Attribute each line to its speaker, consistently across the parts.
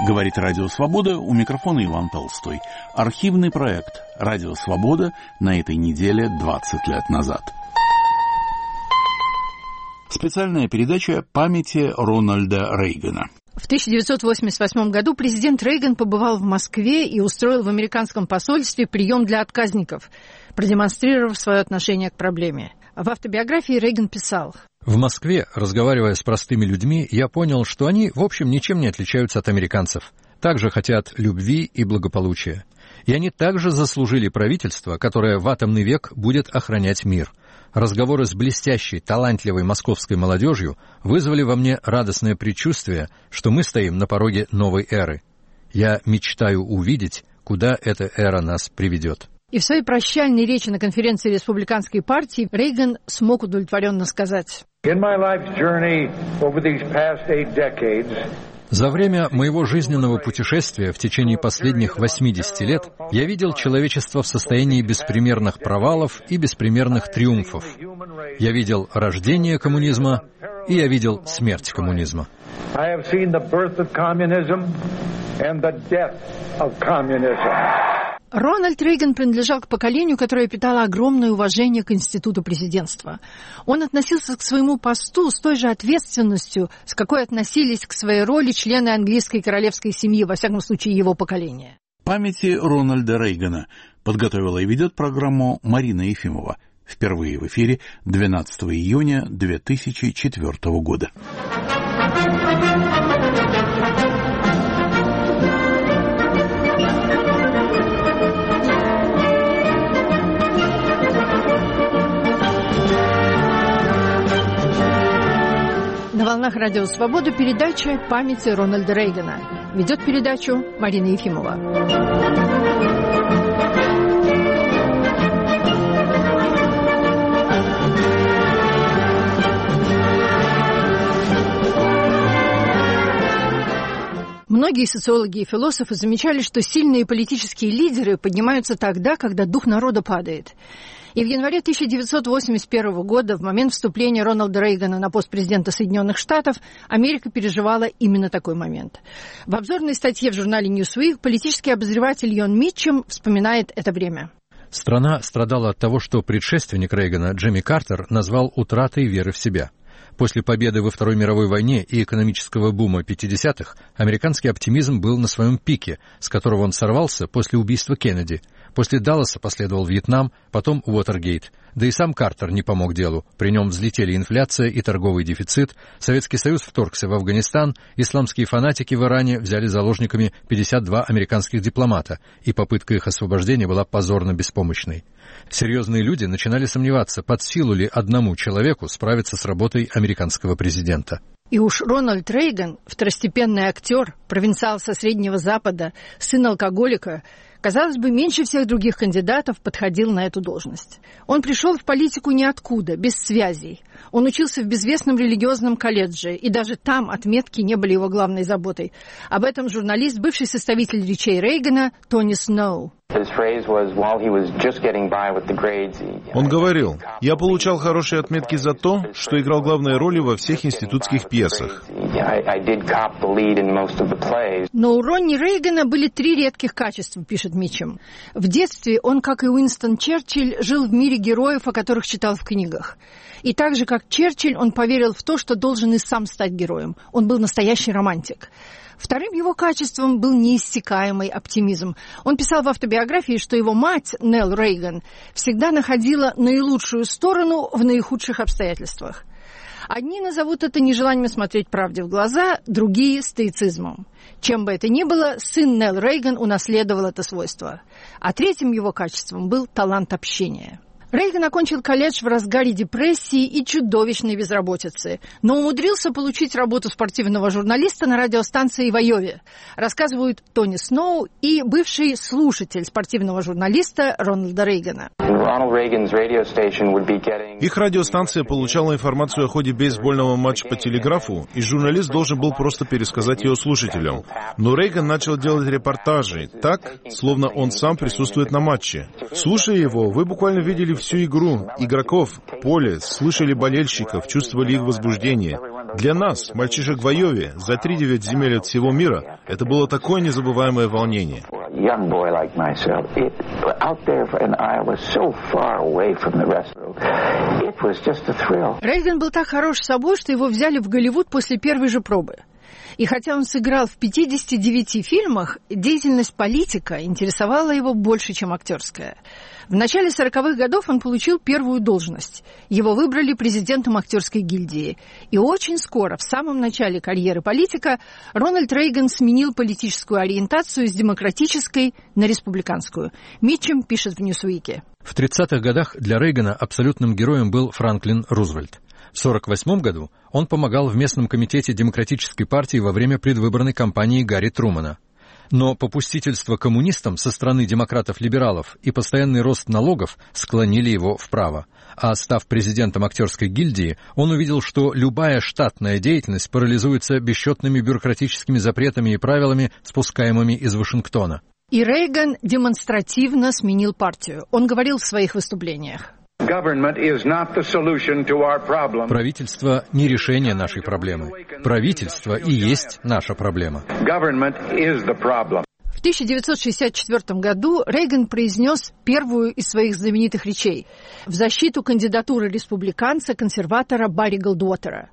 Speaker 1: Говорит Радио Свобода, у микрофона Иван Толстой. Архивный проект Радио Свобода на этой неделе 20 лет назад. Специальная передача памяти Рональда Рейгана.
Speaker 2: В 1988 году президент Рейган побывал в Москве и устроил в американском посольстве прием для отказников, продемонстрировав свое отношение к проблеме. В автобиографии Рейган писал:
Speaker 3: «В Москве, разговаривая с простыми людьми, я понял, что они, в общем, ничем не отличаются от американцев. Также хотят любви и благополучия. И они также заслужили правительство, которое в атомный век будет охранять мир. Разговоры с блестящей, талантливой московской молодежью вызвали во мне радостное предчувствие, что мы стоим на пороге новой эры. Я мечтаю увидеть, куда эта эра нас приведет».
Speaker 2: И в своей прощальной речи на конференции Республиканской партии Рейган смог удовлетворенно сказать:
Speaker 3: «За время моего жизненного путешествия в течение последних 80 лет я видел человечество в состоянии беспримерных провалов и беспримерных триумфов. Я видел рождение коммунизма, и я видел смерть коммунизма».
Speaker 2: Рональд Рейган принадлежал к поколению, которое питало огромное уважение к институту президентства. Он относился к своему посту с той же ответственностью, с какой относились к своей роли члены английской королевской семьи, во всяком случае его поколения.
Speaker 1: Памяти Рональда Рейгана подготовила и ведет программу Марина Ефимова. Впервые в эфире 12 июня 2004 года.
Speaker 2: На волнах Радио Свобода передача «Памяти Рональда Рейгана». Ведет передачу Марина Ефимова. Многие социологи и философы замечали, что сильные политические лидеры поднимаются тогда, когда дух народа падает. И в январе 1981 года, в момент вступления Рональда Рейгана на пост президента Соединенных Штатов, Америка переживала именно такой момент. В обзорной статье в журнале Newsweek политический обозреватель Йон Митчем вспоминает это время.
Speaker 3: Страна страдала от того, что предшественник Рейгана, Джимми Картер, назвал утратой веры в себя. После победы во Второй мировой войне и экономического бума 50-х американский оптимизм был на своем пике, с которого он сорвался после убийства Кеннеди. После Далласа последовал Вьетнам, потом Уотергейт. Да и сам Картер не помог делу. При нем взлетели инфляция и торговый дефицит, Советский Союз вторгся в Афганистан, исламские фанатики в Иране взяли заложниками 52 американских дипломата, и попытка их освобождения была позорно беспомощной. Серьезные люди начинали сомневаться, под силу ли одному человеку справиться с работой американского президента.
Speaker 2: И уж Рональд Рейган, второстепенный актер, провинциал со Среднего Запада, сын алкоголика, казалось бы, меньше всех других кандидатов подходил на эту должность. Он пришел в политику ниоткуда, без связей. Он учился в безвестном религиозном колледже, и даже там отметки не были его главной заботой. Об этом журналист, бывший составитель речей Рейгана Тони Сноу.
Speaker 4: Он говорил: «Я получал хорошие отметки за то, что играл главные роли во всех институтских пьесах».
Speaker 2: Но у Ронни Рейгана были 3 редких качества, пишет Митчем. В детстве он, как и Уинстон Черчилль, жил в мире героев, о которых читал в книгах. И так же, как Черчилль, он поверил в то, что должен и сам стать героем. Он был настоящий романтик. Вторым его качеством был неиссякаемый оптимизм. Он писал в автобиографии, что его мать, Нелл Рейган, всегда находила наилучшую сторону в наихудших обстоятельствах. Одни назовут это нежеланием смотреть правде в глаза, другие – стоицизмом. Чем бы это ни было, сын Нелл Рейган унаследовал это свойство. А третьим его качеством был талант общения. Рейган окончил колледж в разгаре депрессии и чудовищной безработицы, но умудрился получить работу спортивного журналиста на радиостанции в Айове, рассказывают Тони Сноу и бывший слушатель спортивного журналиста Рональда Рейгана.
Speaker 4: Их радиостанция получала информацию о ходе бейсбольного матча по телеграфу, и журналист должен был просто пересказать ее слушателям. Но Рейган начал делать репортажи так, словно он сам присутствует на матче. Слушая его, вы буквально видели всю игру, игроков, поле, слышали болельщиков, чувствовали их возбуждение. Для нас, мальчишек в Айове, за 3-9 земель от всего мира, это было такое незабываемое волнение.
Speaker 2: Рейган был так хорош собой, что его взяли в Голливуд после первой же пробы. И хотя он сыграл в 59 фильмах, деятельность политика интересовала его больше, чем актерская. В начале 40-х годов он получил первую должность. Его выбрали президентом актерской гильдии. И очень скоро, в самом начале карьеры политика, Рональд Рейган сменил политическую ориентацию с демократической на республиканскую. Митчем пишет в Ньюсуике.
Speaker 3: В 30-х годах для Рейгана абсолютным героем был Франклин Рузвельт. В 1948 году он помогал в местном комитете Демократической партии во время предвыборной кампании Гарри Трумэна. Но попустительство коммунистам со стороны демократов-либералов и постоянный рост налогов склонили его вправо. А став президентом актерской гильдии, он увидел, что любая штатная деятельность парализуется бесчетными бюрократическими запретами и правилами, спускаемыми из Вашингтона.
Speaker 2: И Рейган демонстративно сменил партию. Он говорил в своих выступлениях:
Speaker 3: правительство не решение нашей проблемы. Правительство и есть наша проблема.
Speaker 2: В 1964 году Рейган произнес первую из своих знаменитых речей в защиту кандидатуры республиканца-консерватора Барри Голдуотера.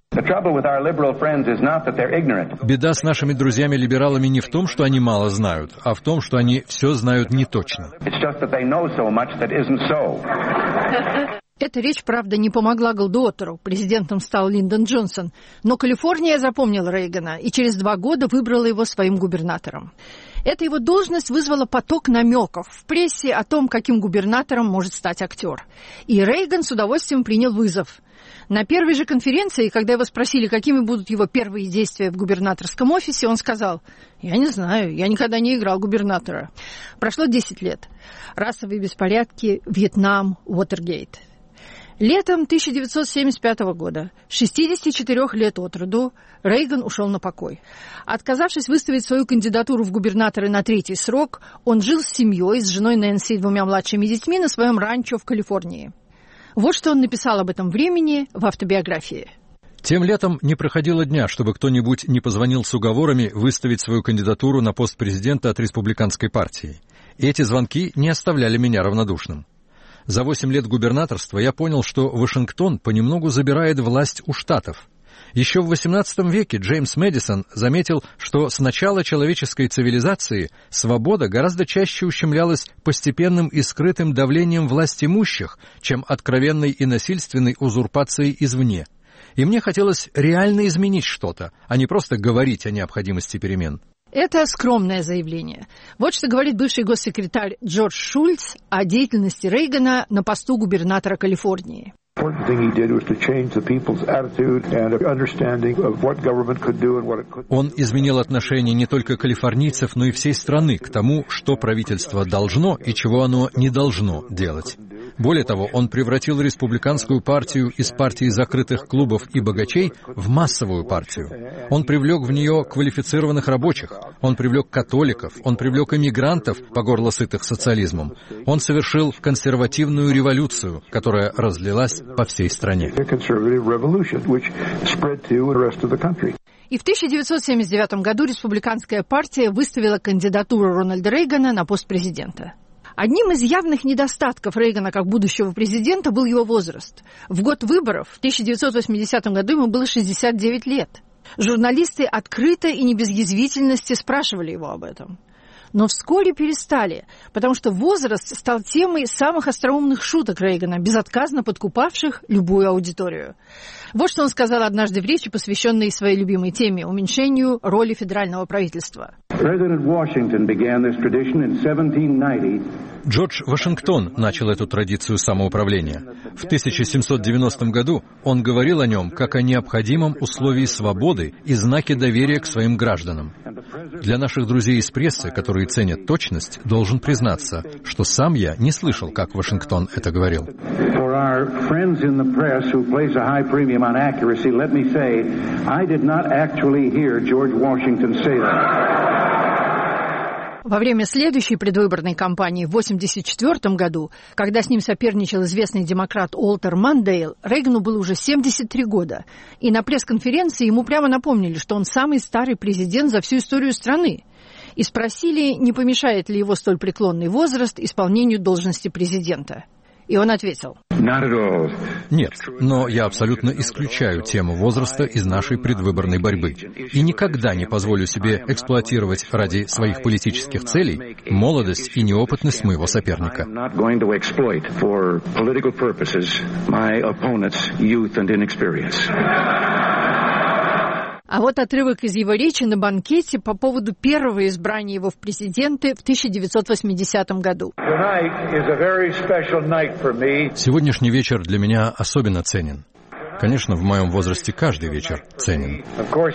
Speaker 3: Беда с нашими друзьями-либералами не в том, что они мало знают, а в том, что они все знают не точно.
Speaker 2: Эта речь, правда, не помогла Голдуотеру. Президентом стал Линдон Джонсон. Но Калифорния запомнила Рейгана и через 2 года выбрала его своим губернатором. Эта его должность вызвала поток намеков в прессе о том, каким губернатором может стать актер. И Рейган с удовольствием принял вызов. На первой же конференции, когда его спросили, какими будут его первые действия в губернаторском офисе, он сказал: «Я не знаю, я никогда не играл губернатора». Прошло 10 лет. Расовые беспорядки, Вьетнам, Уотергейт. Летом 1975 года, 64 лет от роду, Рейган ушел на покой. Отказавшись выставить свою кандидатуру в губернаторы на 3-й срок, он жил с семьей, с женой Нэнси и 2 младшими детьми на своем ранчо в Калифорнии. Вот что он написал об этом времени в автобиографии.
Speaker 3: Тем летом не проходило дня, чтобы кто-нибудь не позвонил с уговорами выставить свою кандидатуру на пост президента от республиканской партии. И эти звонки не оставляли меня равнодушным. За 8 лет губернаторства я понял, что Вашингтон понемногу забирает власть у штатов. Еще в XVIII веке Джеймс Мэдисон заметил, что с начала человеческой цивилизации свобода гораздо чаще ущемлялась постепенным и скрытым давлением властимущих, чем откровенной и насильственной узурпацией извне. И мне хотелось реально изменить что-то, а не просто говорить о необходимости перемен.
Speaker 2: Это скромное заявление. Вот что говорит бывший госсекретарь Джордж Шульц о деятельности Рейгана на посту губернатора Калифорнии.
Speaker 3: Он изменил отношение не только калифорнийцев, но и всей страны к тому, что правительство должно и чего оно не должно делать. Более того, он превратил республиканскую партию из партии закрытых клубов и богачей в массовую партию. Он привлек в нее квалифицированных рабочих, он привлек католиков, он привлек иммигрантов, по горло сытых социализмом. Он совершил консервативную революцию, которая разлилась по всей стране.
Speaker 2: И в 1979 году республиканская партия выставила кандидатуру Рональда Рейгана на пост президента. Одним из явных недостатков Рейгана как будущего президента был его возраст. В год выборов, в 1980 году, ему было 69 лет. Журналисты открыто и не без язвительности спрашивали его об этом. Но вскоре перестали, потому что возраст стал темой самых остроумных шуток Рейгана, безотказно подкупавших любую аудиторию. Вот что он сказал однажды в речи, посвященной своей любимой теме – уменьшению роли федерального правительства.
Speaker 3: Джордж Вашингтон начал эту традицию самоуправления. В 1790 году он говорил о нем как о необходимом условии свободы и знаке доверия к своим гражданам. Для наших друзей из прессы, которые ценят точность, должен признаться, что сам я не слышал, как Вашингтон это говорил.
Speaker 2: Во время следующей предвыборной кампании в 1984 году, когда с ним соперничал известный демократ Уолтер Мандейл, Рейгану было уже 73 года. И на пресс-конференции ему прямо напомнили, что он самый старый президент за всю историю страны. И спросили, не помешает ли его столь преклонный возраст исполнению должности президента. И он ответил:
Speaker 3: «Нет, но я абсолютно исключаю тему возраста из нашей предвыборной борьбы. И никогда не позволю себе эксплуатировать ради своих политических целей молодость и неопытность моего соперника».
Speaker 2: А вот отрывок из его речи на банкете по поводу первого избрания его в президенты в 1980 году.
Speaker 3: «Сегодняшний вечер для меня особенно ценен. Конечно, в моем возрасте каждый вечер ценен.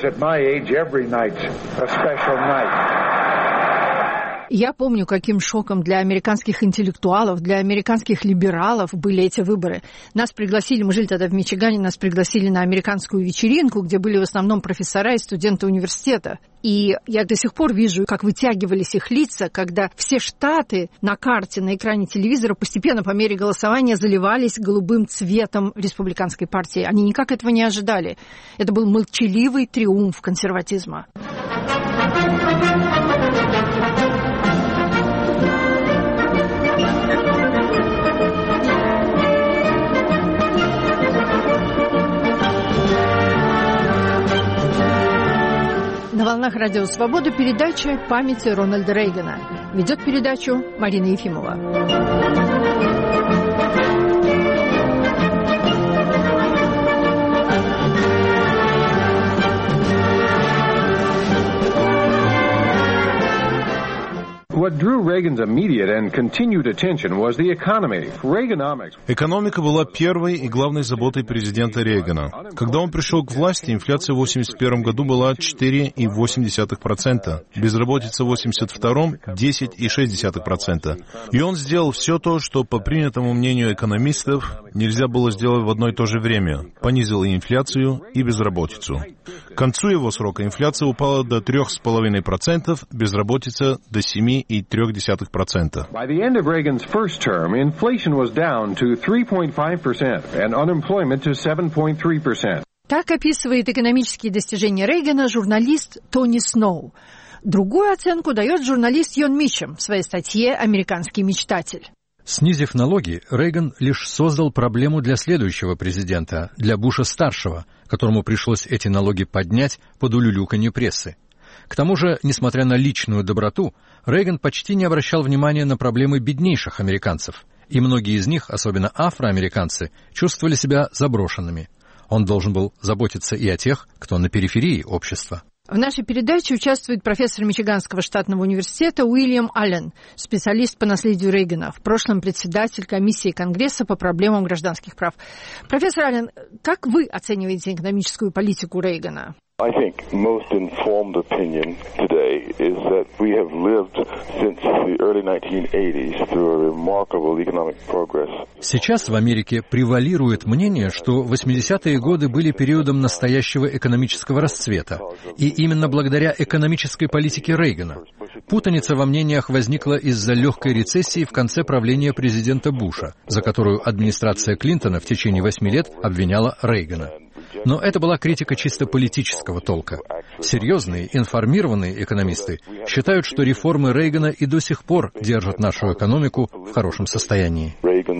Speaker 2: Я помню, каким шоком для американских интеллектуалов, для американских либералов были эти выборы. Нас пригласили, мы жили тогда в Мичигане, нас пригласили на американскую вечеринку, где были в основном профессора и студенты университета. И я до сих пор вижу, как вытягивались их лица, когда все штаты на карте, на экране телевизора постепенно по мере голосования заливались голубым цветом республиканской партии. Они никак этого не ожидали. Это был молчаливый триумф консерватизма. На волнах Радио Свобода передача «Памяти Рональда Рейгана». Ведет передачу Марина Ефимова.
Speaker 4: Экономика была первой и главной заботой президента Рейгана. Когда он пришел к власти, инфляция в 1981 году была 4,8%, безработица в 1982 – 10,6%. И он сделал все то, что, по принятому мнению экономистов, нельзя было сделать в одно и то же время. Понизил и инфляцию, и безработицу. К концу его срока инфляция упала до 3,5%, безработица до 7,3%.
Speaker 5: By the end of Reagan's first term, inflation was down to 3.5% and unemployment to 7.3%.
Speaker 2: Так описывает экономические достижения Рейгана журналист Тони Сноу. Другую оценку дает журналист Йон Мичем в своей статье «Американский мечтатель».
Speaker 3: Снизив налоги, Рейган лишь создал проблему для следующего президента, для Буша-старшего, которому пришлось эти налоги поднять под улюлюканье прессы. К тому же, несмотря на личную доброту, Рейган почти не обращал внимания на проблемы беднейших американцев, и многие из них, особенно афроамериканцы, чувствовали себя заброшенными. Он должен был заботиться и о тех, кто на периферии общества.
Speaker 2: В нашей передаче участвует профессор Мичиганского штатного университета Уильям Аллен, специалист по наследию Рейгана, в прошлом председатель комиссии Конгресса по проблемам гражданских прав. Профессор Аллен, как вы оцениваете экономическую политику Рейгана?
Speaker 6: I think most informed opinion today is that we have lived since the early 1980s through a remarkable economic progress.
Speaker 3: Сейчас в Америке превалирует мнение, что 80-е годы были периодом настоящего экономического расцвета, и именно благодаря экономической политике Рейгана. Путаница во мнениях возникла из-за легкой рецессии в конце правления президента Буша, за которую администрация Клинтона в течение 8 лет обвиняла Рейгана. Но это была критика чисто политического толка. Серьезные, информированные экономисты считают, что реформы Рейгана и до сих пор держат нашу экономику в хорошем состоянии.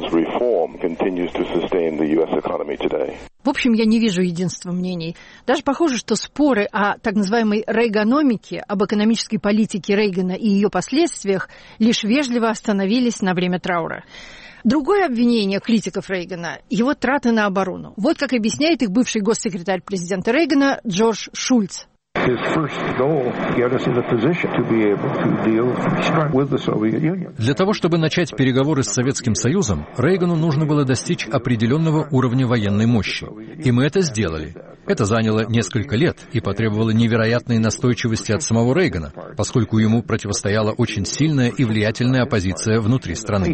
Speaker 2: В общем, я не вижу единства мнений. Даже похоже, что споры о так называемой рейганомике, об экономической политике Рейгана и ее последствиях лишь вежливо остановились на время траура. Другое обвинение критиков Рейгана – его траты на оборону. Вот как объясняет их бывший госсекретарь президента Рейгана Джордж Шульц.
Speaker 3: Для того, чтобы начать переговоры с Советским Союзом, Рейгану нужно было достичь определенного уровня военной мощи. И мы это сделали. Это заняло несколько лет и потребовало невероятной настойчивости от самого Рейгана, поскольку ему противостояла очень сильная и влиятельная оппозиция внутри страны.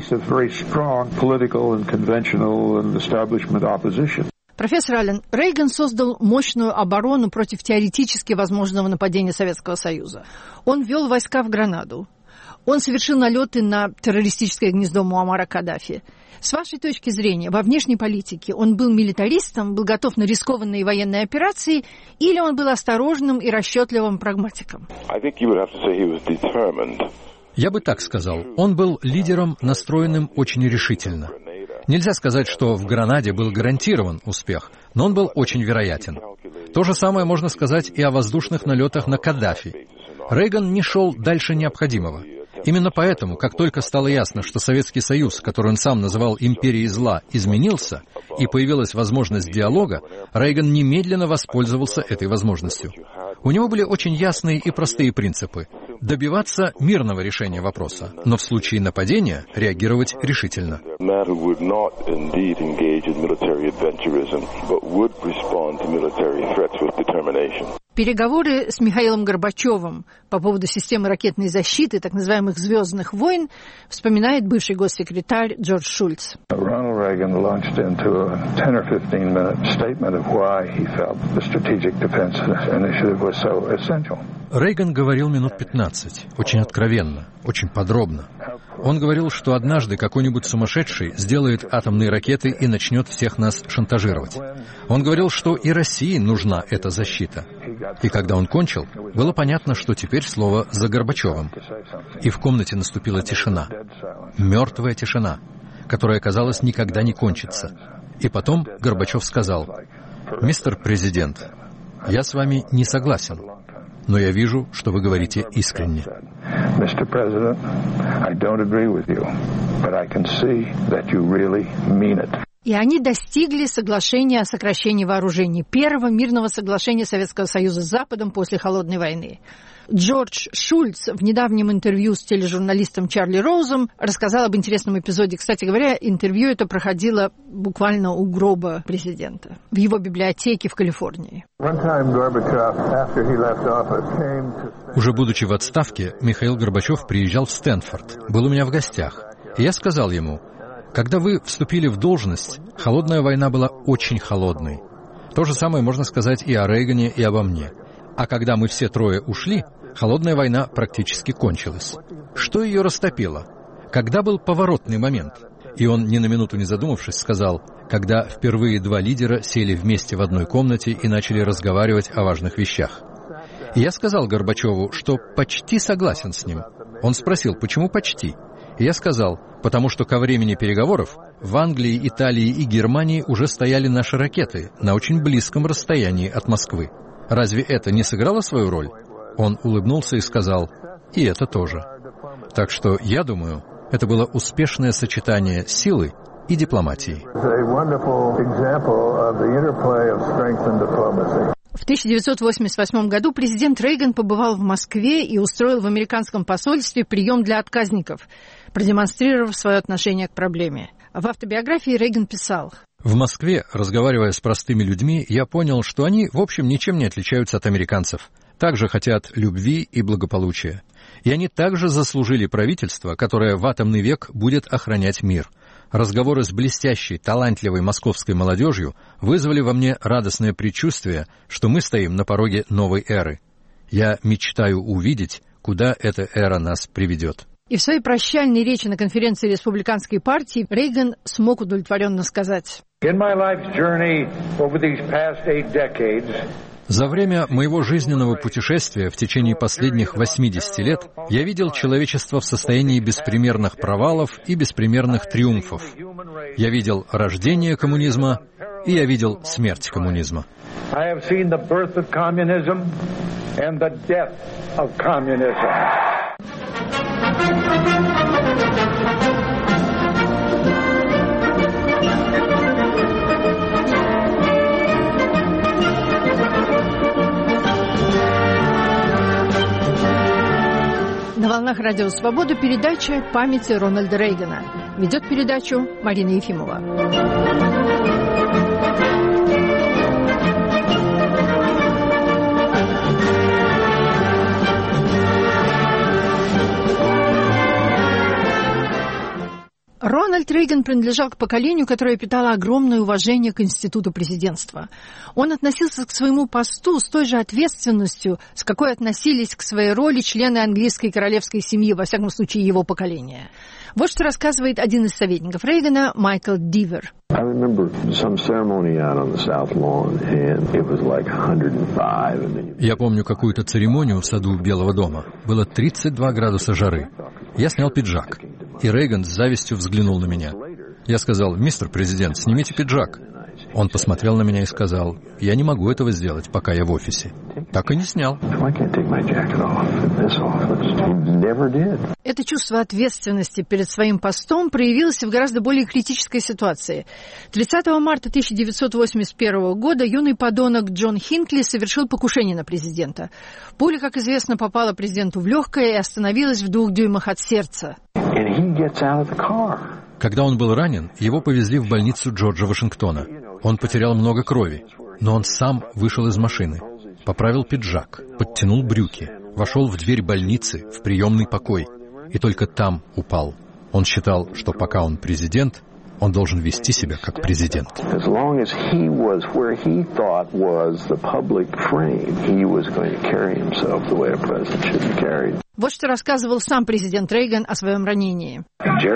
Speaker 2: Профессор Аллен, Рейган создал мощную оборону против теоретически возможного нападения Советского Союза. Он ввел войска в Гранаду. Он совершил налеты на террористическое гнездо Муаммара Каддафи. С вашей точки зрения, во внешней политике он был милитаристом, был готов на рискованные военные операции, или он был осторожным и расчетливым прагматиком?
Speaker 3: Я бы так сказал. Он был лидером, настроенным очень решительно. Нельзя сказать, что в Гранаде был гарантирован успех, но он был очень вероятен. То же самое можно сказать и о воздушных налетах на Каддафи. Рейган не шел дальше необходимого. Именно поэтому, как только стало ясно, что Советский Союз, который он сам называл империей зла, изменился, и появилась возможность диалога, Рейган немедленно воспользовался этой возможностью. У него были очень ясные и простые принципы – добиваться мирного решения вопроса, но в случае нападения реагировать решительно.
Speaker 2: Переговоры с Михаилом Горбачевым по поводу системы ракетной защиты, так называемых «звездных войн», вспоминает бывший госсекретарь Джордж Шульц.
Speaker 3: Рейган говорил минут 15, очень откровенно, очень подробно. Он говорил, что однажды какой-нибудь сумасшедший сделает атомные ракеты и начнет всех нас шантажировать. Он говорил, что и России нужна эта защита. И когда он кончил, было понятно, что теперь слово за Горбачевым. И в комнате наступила тишина. Мертвая тишина, которая, казалось, никогда не кончится. И потом Горбачев сказал: «Мистер президент, я с вами не согласен, но я вижу, что вы говорите искренне».
Speaker 2: И они достигли соглашения о сокращении вооружений, первого мирного соглашения Советского Союза с Западом после Холодной войны. Джордж Шульц в недавнем интервью с тележурналистом Чарли Роузом рассказал об интересном эпизоде. Кстати говоря, интервью это проходило буквально у гроба президента в его библиотеке в Калифорнии.
Speaker 3: Уже будучи в отставке, Михаил Горбачев приезжал в Стэнфорд, был у меня в гостях. И я сказал ему: когда вы вступили в должность, холодная война была очень холодной. То же самое можно сказать и о Рейгане, и обо мне. А когда мы все трое ушли, холодная война практически кончилась. Что ее растопило? Когда был поворотный момент? И он, ни на минуту не задумавшись, сказал: когда впервые два лидера сели вместе в одной комнате и начали разговаривать о важных вещах. И я сказал Горбачеву, что почти согласен с ним. Он спросил, почему почти? И я сказал: потому что ко времени переговоров в Англии, Италии и Германии уже стояли наши ракеты на очень близком расстоянии от Москвы. Разве это не сыграло свою роль? Он улыбнулся и сказал: и это тоже. Так что, я думаю, это было успешное сочетание силы и дипломатии.
Speaker 2: В 1988 году президент Рейган побывал в Москве и устроил в американском посольстве прием для отказников, продемонстрировав свое отношение к проблеме. В автобиографии Рейган писал:
Speaker 3: в Москве, разговаривая с простыми людьми, я понял, что они, в общем, ничем не отличаются от американцев. Также хотят любви и благополучия. И они также заслужили правительство, которое в атомный век будет охранять мир. Разговоры с блестящей, талантливой московской молодежью вызвали во мне радостное предчувствие, что мы стоим на пороге новой эры. Я мечтаю увидеть, куда эта эра нас приведет.
Speaker 2: И в своей прощальной речи на конференции Республиканской партии Рейган смог удовлетворенно сказать:
Speaker 3: за время моего жизненного путешествия в течение последних 80 лет я видел человечество в состоянии беспримерных провалов и беспримерных триумфов. Я видел рождение коммунизма, и я видел смерть коммунизма.
Speaker 2: На волнах Радио Свобода передача «Памяти Рональда Рейгана». Ведет передачу Марина Ефимова. Рональд Рональд Рейган принадлежал к поколению, которое питало огромное уважение к институту президентства. Он относился к своему посту с той же ответственностью, с какой относились к своей роли члены английской королевской семьи, во всяком случае его поколения. Вот что рассказывает один из советников Рейгана, Майкл Дивер.
Speaker 3: Я помню какую-то церемонию в саду Белого дома. Было 32 градуса жары. Я снял пиджак, и Рейган с завистью взглянул на меня. Я сказал: «Мистер президент, снимите пиджак». Он посмотрел на меня и сказал: «Я не могу этого сделать, пока я в офисе». Так и не снял.
Speaker 2: Это чувство ответственности перед своим постом проявилось в гораздо более критической ситуации. 30 марта 1981 года юный подонок Джон Хинкли совершил покушение на президента. Пуля, как известно, попала президенту в легкое и остановилась в 2 дюймах от сердца.
Speaker 3: Когда он был ранен, его повезли в больницу Джорджа Вашингтона. Он потерял много крови, но он сам вышел из машины, поправил пиджак, подтянул брюки, вошел в дверь больницы, в приемный покой, и только там упал. Он считал, что пока он президент, он должен вести себя как президент.
Speaker 2: Вот что рассказывал сам президент Рейган о своем ранении.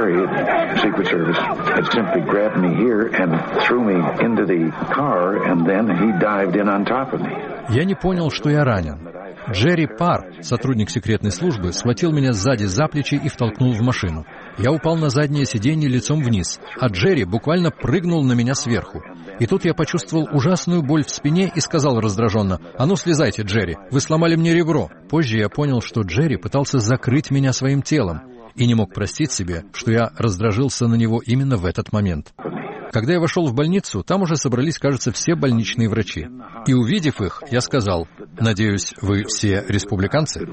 Speaker 3: Я не понял, что я ранен. Джерри Парр, сотрудник секретной службы, схватил меня сзади за плечи и втолкнул в машину. Я упал на заднее сиденье лицом вниз, а Джерри буквально прыгнул на меня сверху. И тут я почувствовал ужасную боль в спине и сказал раздраженно: «А ну слезайте, Джерри, вы сломали мне ребро». Позже я понял, что Джерри пытался закрыть меня своим телом и не мог простить себе, что я раздражился на него именно в этот момент. Когда я вошел в больницу, там уже собрались, кажется, все больничные врачи. И увидев их, я сказал: «Надеюсь, вы все республиканцы?»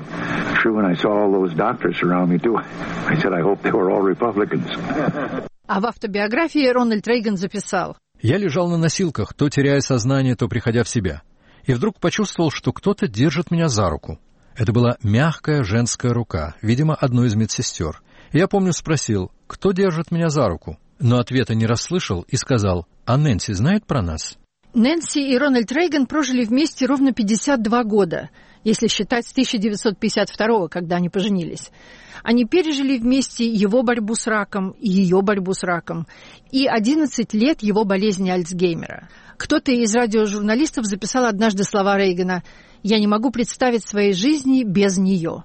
Speaker 2: А в автобиографии Рональд Рейган записал:
Speaker 3: «Я лежал на носилках, то теряя сознание, то приходя в себя. И вдруг почувствовал, что кто-то держит меня за руку. Это была мягкая женская рука, видимо, одной из медсестер. И я, помню, спросил: кто держит меня за руку? Но ответа не расслышал и сказал: «А Нэнси знает про нас?»
Speaker 2: Нэнси и Рональд Рейган прожили вместе ровно 52 года, если считать с 1952, когда они поженились. Они пережили вместе его борьбу с раком и ее борьбу с раком, и 11 лет его болезни Альцгеймера. Кто-то из радиожурналистов записал однажды слова Рейгана: «Я не могу представить своей жизни без нее».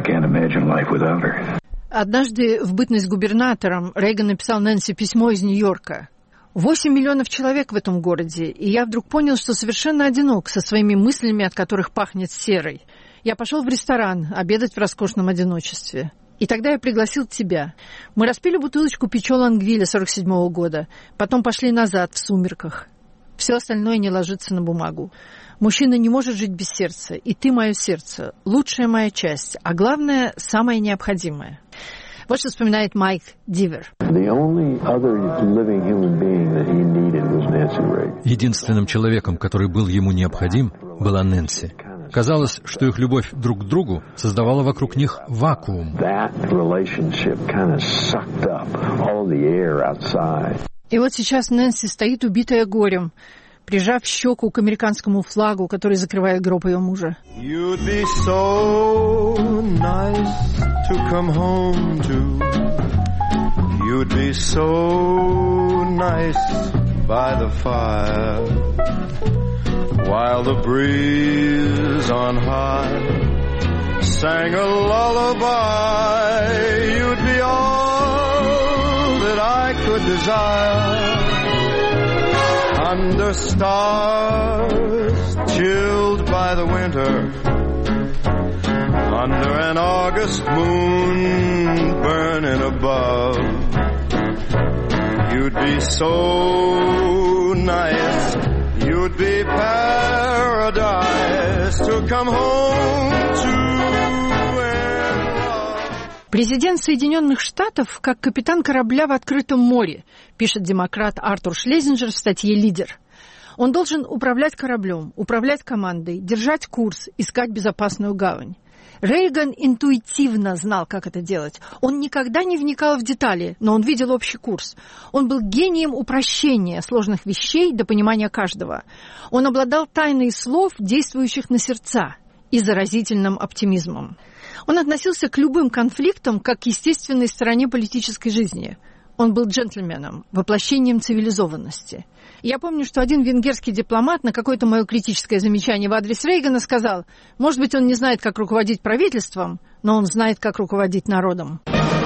Speaker 2: Однажды в бытность губернатором Рейган написал Нэнси письмо из Нью-Йорка. 8 миллионов человек в этом городе, и я вдруг понял, что совершенно одинок со своими мыслями, от которых пахнет серой. Я пошел в ресторан обедать в роскошном одиночестве. И тогда я пригласил тебя. Мы распили бутылочку печёл Ангвиля 47-го года, потом пошли назад в сумерках. Все остальное не ложится на бумагу. Мужчина не может жить без сердца, и ты мое сердце, лучшая моя часть, а главное, самое необходимое. Вот что вспоминает Майк Дивер.
Speaker 3: Единственным человеком, который был ему необходим, была Нэнси. Казалось, что их любовь друг к другу создавала вокруг них вакуум.
Speaker 2: И вот сейчас Нэнси стоит, убитая горем, прижав щеку к американскому флагу, который закрывает гроб ее мужа.
Speaker 7: You'd be so nice to come home to. You'd be so nice by the fire, while the breeze on high sang a lullaby. You'd be all that I could desire. Under stars, chilled by the winter, under an August moon burning above, you'd be so nice, you'd be paradise to come home to.
Speaker 2: Президент Соединенных Штатов как капитан корабля в открытом море, пишет демократ Артур Шлезинджер в статье «Лидер». Он должен управлять кораблем, управлять командой, держать курс, искать безопасную гавань. Рейган интуитивно знал, как это делать. Он никогда не вникал в детали, но он видел общий курс. Он был гением упрощения сложных вещей до понимания каждого. Он обладал тайной слов, действующих на сердца, и заразительным оптимизмом. Он относился к любым конфликтам как к естественной стороне политической жизни. Он был джентльменом, воплощением цивилизованности. Я помню, что один венгерский дипломат на какое-то мое критическое замечание в адрес Рейгана сказал: может быть, он не знает, как руководить правительством, но он знает, как руководить народом.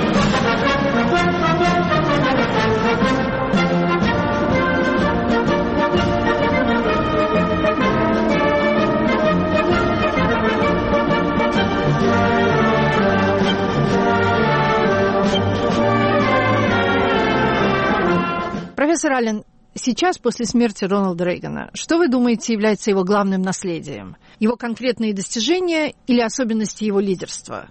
Speaker 2: Профессор Аллен, сейчас, после смерти Рональда Рейгана, что вы думаете является его главным наследием? Его конкретные достижения или особенности его лидерства?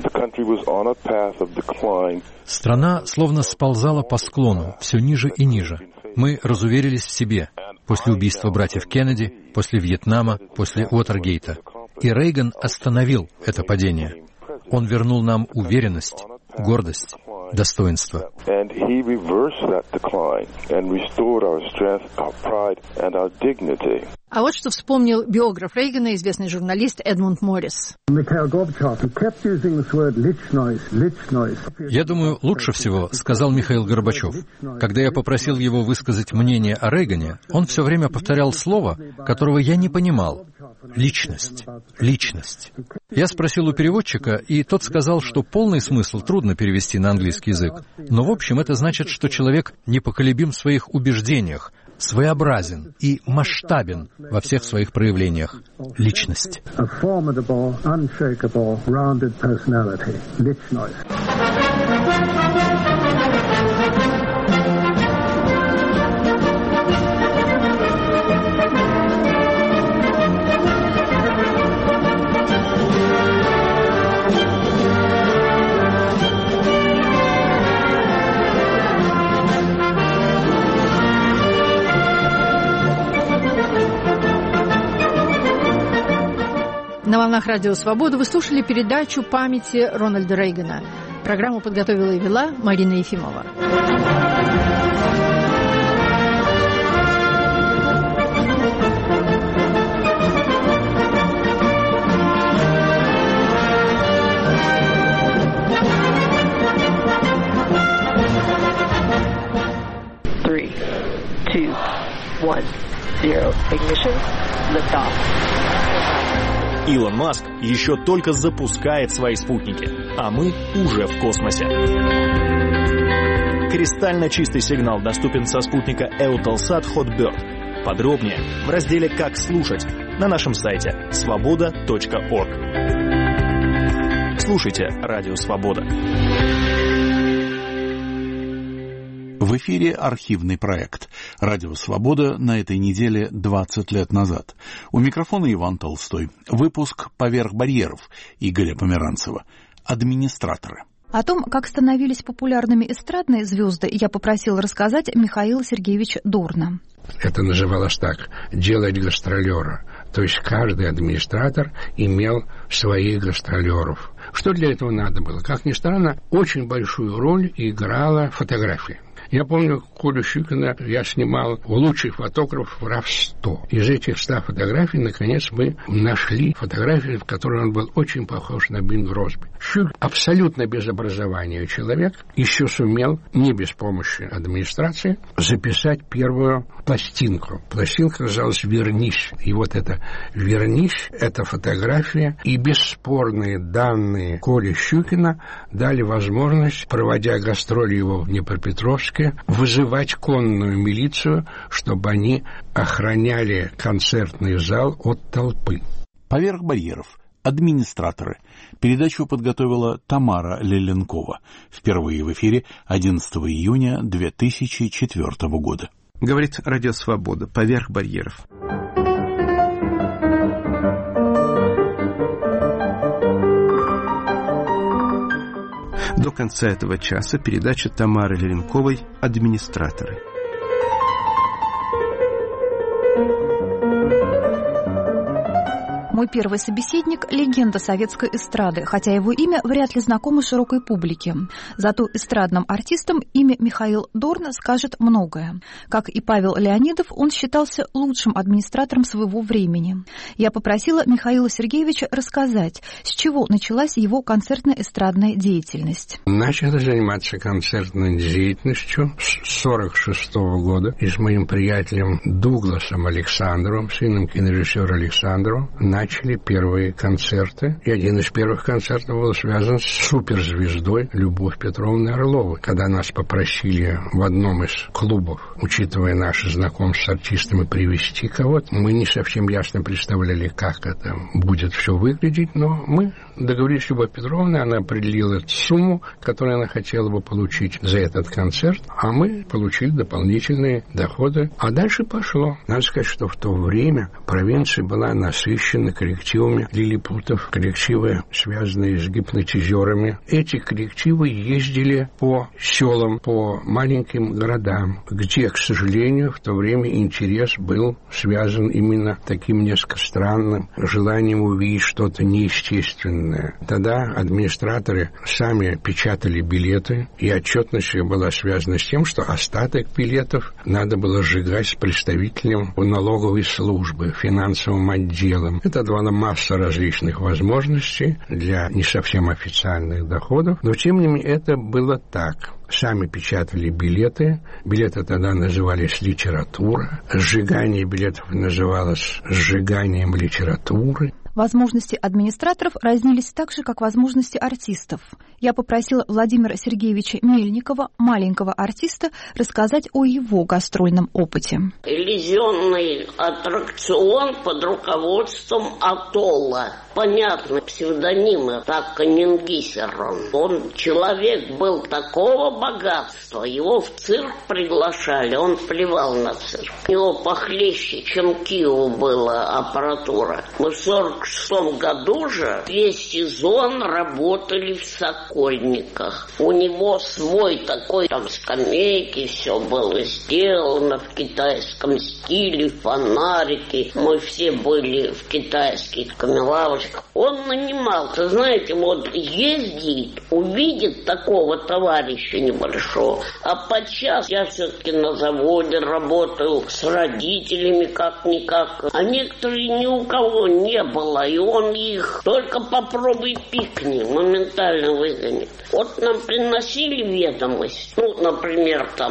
Speaker 3: Страна словно сползала по склону, все ниже и ниже. Мы разуверились в себе после убийства братьев Кеннеди, после Вьетнама, после Уотергейта. И Рейган остановил это падение. Он вернул нам уверенность, гордость, достоинство.
Speaker 2: А вот что вспомнил биограф Рейгана, известный журналист Эдмунд Моррис.
Speaker 3: Я думаю, лучше всего сказал Михаил Горбачев. Когда я попросил его высказать мнение о Рейгане, он все время повторял слово, которого я не понимал. Личность. Личность. Я спросил у переводчика, и тот сказал, что полный смысл трудно перевести на английский язык. Но в общем это значит, что человек непоколебим в своих убеждениях, своеобразен и масштабен во всех своих проявлениях. Личность.
Speaker 2: На волнах Радио Свобода вы слушали передачу «Памяти Рональда Рейгана». Программу подготовила и вела Марина Ефимова.
Speaker 8: Three, two, one, zero. Ignition. Lift off.
Speaker 9: Илон Маск еще только запускает свои спутники, а мы уже в космосе. Кристально чистый сигнал доступен со спутника Eutelsat Hotbird. Подробнее в разделе «Как слушать» на нашем сайте svoboda.org. Слушайте Радио Свобода.
Speaker 1: В эфире архивный проект «Радио Свобода» на этой неделе 20 лет назад. У микрофона Иван Толстой. Выпуск «Поверх барьеров» Игоря Померанцева. Администраторы.
Speaker 10: О том, как становились популярными эстрадные звезды, я попросил рассказать Михаила Сергеевича Дорна.
Speaker 11: Это называлось так – делать гастролера. То есть каждый администратор имел своих гастролеров. Что для этого надо было? Как ни странно, очень большую роль играла фотография. Я помню, Колю Щукина я снимал у лучших фотографов раз 100. Из этих 100 фотографий, наконец, мы нашли фотографию, в которой он был очень похож на Бинг Кросби. Щук, абсолютно без образования человек, еще сумел, не без помощи администрации, записать первую пластинку. Пластинка называлась «Вернись». И вот это «Вернись», эта фотография и бесспорные данные Коли Щукина дали возможность, проводя гастроли его в Днепропетровске, вызывать конную милицию, чтобы они охраняли концертный зал от толпы.
Speaker 1: «Поверх барьеров. Администраторы». Передачу подготовила Тамара Леленкова. Впервые в эфире 11 июня 2004 года.
Speaker 12: Говорит Радио Свобода. «Поверх барьеров». До конца этого часа передача Тамары Леленковой «Администраторы».
Speaker 10: Мой первый собеседник – легенда советской эстрады, хотя его имя вряд ли знакомо широкой публике. Зато эстрадным артистам имя Михаил Дорн скажет многое. Как и Павел Леонидов, он считался лучшим администратором своего времени. Я попросила Михаила Сергеевича рассказать, с чего началась его концертно-эстрадная деятельность.
Speaker 11: Начал заниматься концертной деятельностью с 1946 года и с моим приятелем Дугласом Александровым, сыном кинорежиссера Александрова, начали первые концерты. И один из первых концертов был связан с суперзвездой Любовь Петровны Орловой. Когда нас попросили в одном из клубов, учитывая наше знакомство с артистами, привести кого-то, мы не совсем ясно представляли, как это будет все выглядеть, но мы договорились с Любовь Петровной, она определила сумму, которую она хотела бы получить за этот концерт, а мы получили дополнительные доходы. А дальше пошло. Надо сказать, что в то время провинция была насыщена коллективами лилипутов, коллективы, связанные с гипнотизерами. Эти коллективы ездили по селам, по маленьким городам, где, к сожалению, в то время интерес был связан именно таким несколько странным желанием увидеть что-то неестественное. Тогда администраторы сами печатали билеты, и отчетность была связана с тем, что остаток билетов надо было сжигать с представителем налоговой службы, финансовым отделом. Это давало массу различных возможностей для не совсем официальных доходов, но тем не менее это было так. Сами печатали билеты. Билеты тогда назывались литература. Сжигание билетов называлось сжиганием литературы.
Speaker 10: Возможности администраторов разнились так же, как возможности артистов. Я попросила Владимира Сергеевича Мельникова, маленького артиста, рассказать о его гастрольном опыте.
Speaker 13: Телевизионный аттракцион под руководством Атолла. Понятно, псевдонимы, так Каннингисерон. Он человек был такого богатства, его в цирк приглашали, он плевал на цирк. У него похлеще, чем Киеву была аппаратура. Мы в 1946 году же весь сезон работали в Сокольниках. У него свой такой, там скамейки, все было сделано в китайском стиле, фонарики. Мы все были в китайских лавочках. Он нанимался, знаете, вот ездит, увидит такого товарища небольшого. А подчас я все-таки на заводе работаю с родителями как-никак. А некоторые ни у кого не было, и он их только попробуй пикни, моментально выгонит. Вот нам приносили ведомость, ну, например, там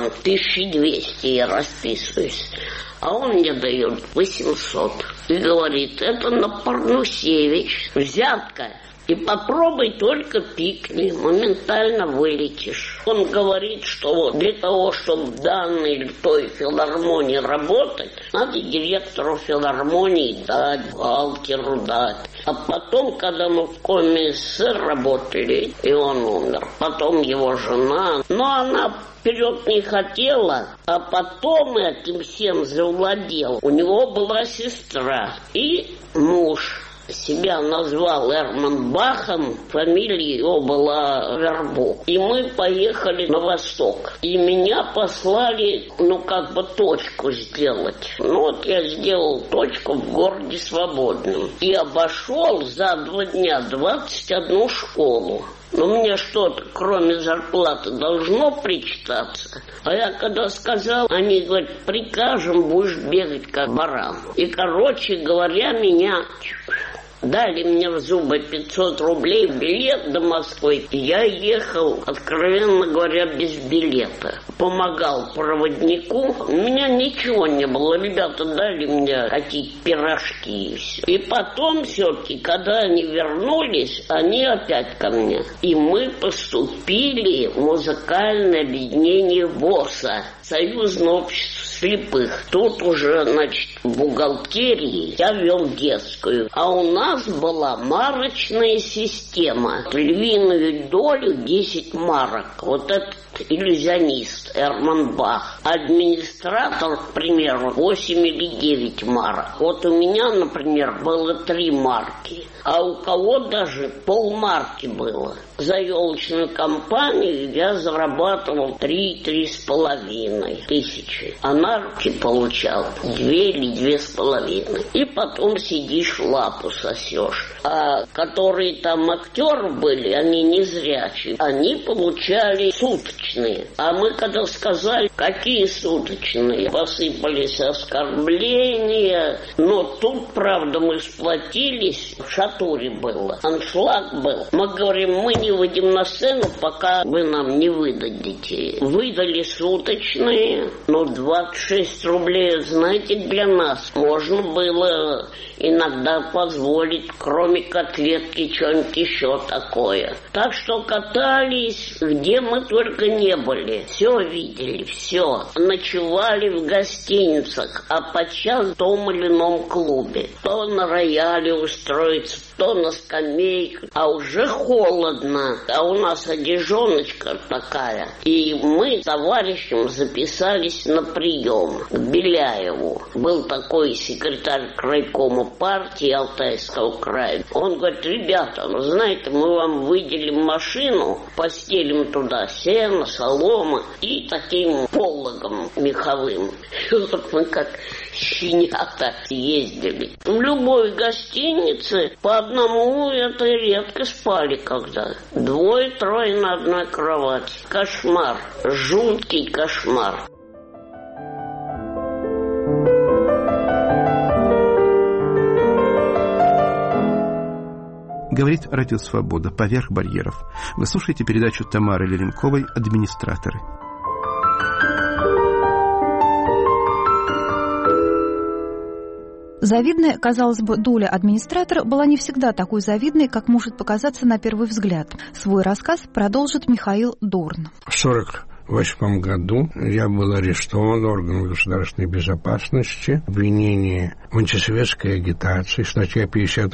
Speaker 13: 1200 я расписываюсь. А он мне дает 800. И говорит, это на Парнусевич. Взятка. И попробуй только пикни, моментально вылетишь. Он говорит, что вот для того, чтобы в данной или той филармонии работать, надо директору филармонии дать, бухгалтеру дать. А потом, когда мы в Коми СССР работали, и он умер, потом его жена, но она вперед не хотела, а потом этим всем завладел. У него была сестра и муж. Себя назвал Эрманбахом, фамилия его была Вербух. И мы поехали на восток. И меня послали, как бы точку сделать. Вот я сделал точку в городе Свободном. И обошел за 2 дня 21 школу. Но мне что-то, кроме зарплаты, должно причитаться. А я когда сказал, они говорят, прикажем, будешь бегать как баран. И, короче говоря, меня дали мне в зубы 500 рублей билет до Москвы. И я ехал, откровенно говоря, без билета. Помогал проводнику. У меня ничего не было. Ребята дали мне какие-то пирожки и все. И потом все-таки, когда они вернулись, они опять ко мне. И мы поступили в музыкальное объединение ВОСа, Союзное общество слепых. Тут уже, в бухгалтерии я вел детскую. А у нас была марочная система. Львиную долю 10 марок. Вот этот иллюзионист Эрман Бах. Администратор, к примеру, 8 или 9 марок. Вот у меня, например, было 3 марки. А у кого даже полмарки было. За елочную компанию я зарабатывал 3-3,5 тысячи. А марки получал, 2 или 2,5. И потом сидишь, лапу сосешь. А которые там актеры были, они незрячие, они получали суточные. А мы когда сказали, какие суточные, посыпались оскорбления. Но тут, правда, мы сплотились, в шатуре было, аншлаг был. Мы говорим, мы не выйдем на сцену, пока вы нам не выдадите. Выдали суточные, но 26 рублей, знаете, для нас можно было иногда позволить, кроме котлетки, что-нибудь еще такое. Так что катались, где мы только не были. Все видели, все. Ночевали в гостиницах, а подчас в том или ином клубе. То на рояле устроиться, то на скамейке. А уже холодно. А у нас одежоночка такая. И мы с товарищем записались на прием к Беляеву. Был такой секретарь крайкома партии Алтайского края. Он говорит, ребята, ну знаете, мы вам выделим машину, постелим туда сено, солома и таким пологом меховым. И вот мы как щенята ездили. В любой гостинице по одному это редко спали когда. 2-3 на одной кровати. Кошмар. Жуткий кошмар.
Speaker 12: Говорит Радио Свобода «Поверх барьеров». Вы слушаете передачу Тамары Леренковой «Администраторы».
Speaker 10: Завидная, казалось бы, доля администратора была не всегда такой завидной, как может показаться на первый взгляд. Свой рассказ продолжит Михаил Дорн.
Speaker 11: В 1948 году я был арестован органом государственной безопасности, обвинение в антисоветской агитации, статья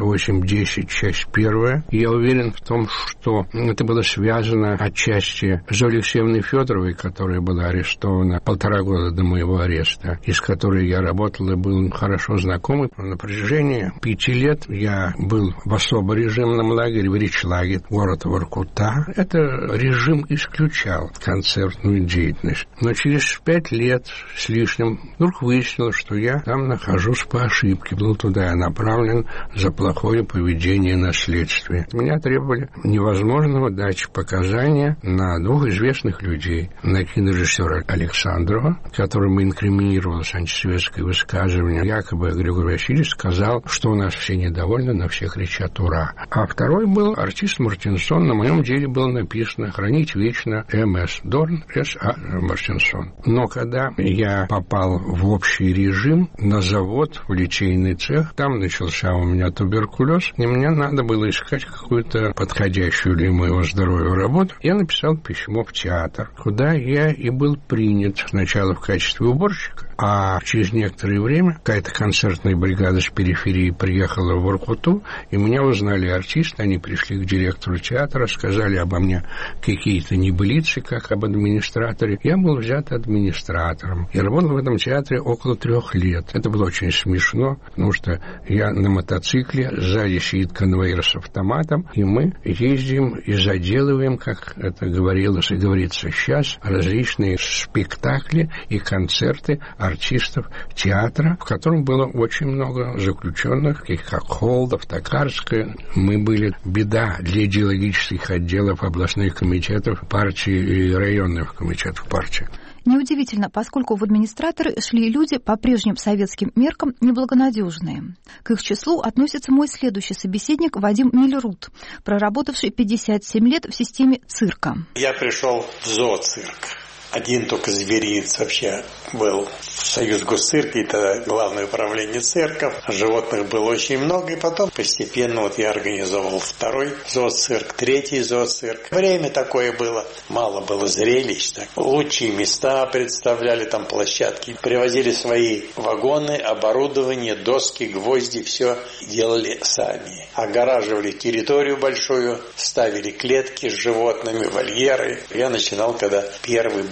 Speaker 11: 58.10, часть 1. Я уверен в том, что это было связано отчасти с Зоей Алексеевной Федоровой, которая была арестована 1,5 года до моего ареста, и с которой я работал и был хорошо знаком. На протяжении 5 лет я был в особо режимном лагере, в Ричлаге, город Воркута. Это режим исключал концертную деятельность. Но через 5 лет с лишним вдруг выяснилось, что я там нахожусь по ошибке. Был туда направлен за плохое поведение на следствие. Меня требовали невозможного дать показания на 2 известных людей. На кинорежиссера Александрова, которому инкриминировалось антисоветское высказывание. Якобы Григорий Васильевич сказал, что у нас все недовольны, на всех кричат «Ура!». А второй был артист Мартинсон. На моем деле было написано «Хранить вечно М.С. Дорн, С.А. Мартинсон». Но когда я попал в общий режим на завод, в литейный цех, там начался у меня туберкулез, и мне надо было искать какую-то подходящую для моего здоровья работу. Я написал письмо в театр, куда я и был принят сначала в качестве уборщика, а через некоторое время какая-то концертная бригада с периферии приехала в Воркуту, и меня узнали артисты, они пришли к директору театра, сказали обо мне какие-то небылицы, как об администраторе. Я был взят администратором и работал в этом театре около 3 лет. Это было очень смешно, потому что я на мотоцикле, сзади сидит конвоир с автоматом, и мы ездим и заделываем, как это говорилось и говорится сейчас, различные спектакли и концерты артистов театра, в котором было очень много заключенных, таких как Холдов, Токарская. Мы были беда для идеологических отделов областных комитетов партии и районных комитетов партии.
Speaker 10: Неудивительно, поскольку в администраторы шли люди по прежним советским меркам неблагонадежные. К их числу относится мой следующий собеседник Вадим Миллерут, проработавший 57 лет в системе цирка.
Speaker 14: Я пришел в зооцирк. Один только зверинец вообще был в Союз Госцирке, это главное управление цирков. Животных было очень много, и потом постепенно вот я организовал 2-й зооцирк, 3-й зооцирк. Время такое было, мало было зрелищ, так. Лучшие места представляли, там площадки. Привозили свои вагоны, оборудование, доски, гвозди, все делали сами. Огораживали территорию большую, ставили клетки с животными, вольеры. Я начинал, когда первый был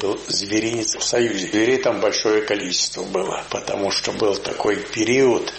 Speaker 14: был зверинец в Союзе. Зверей там большое количество было, потому что был такой период,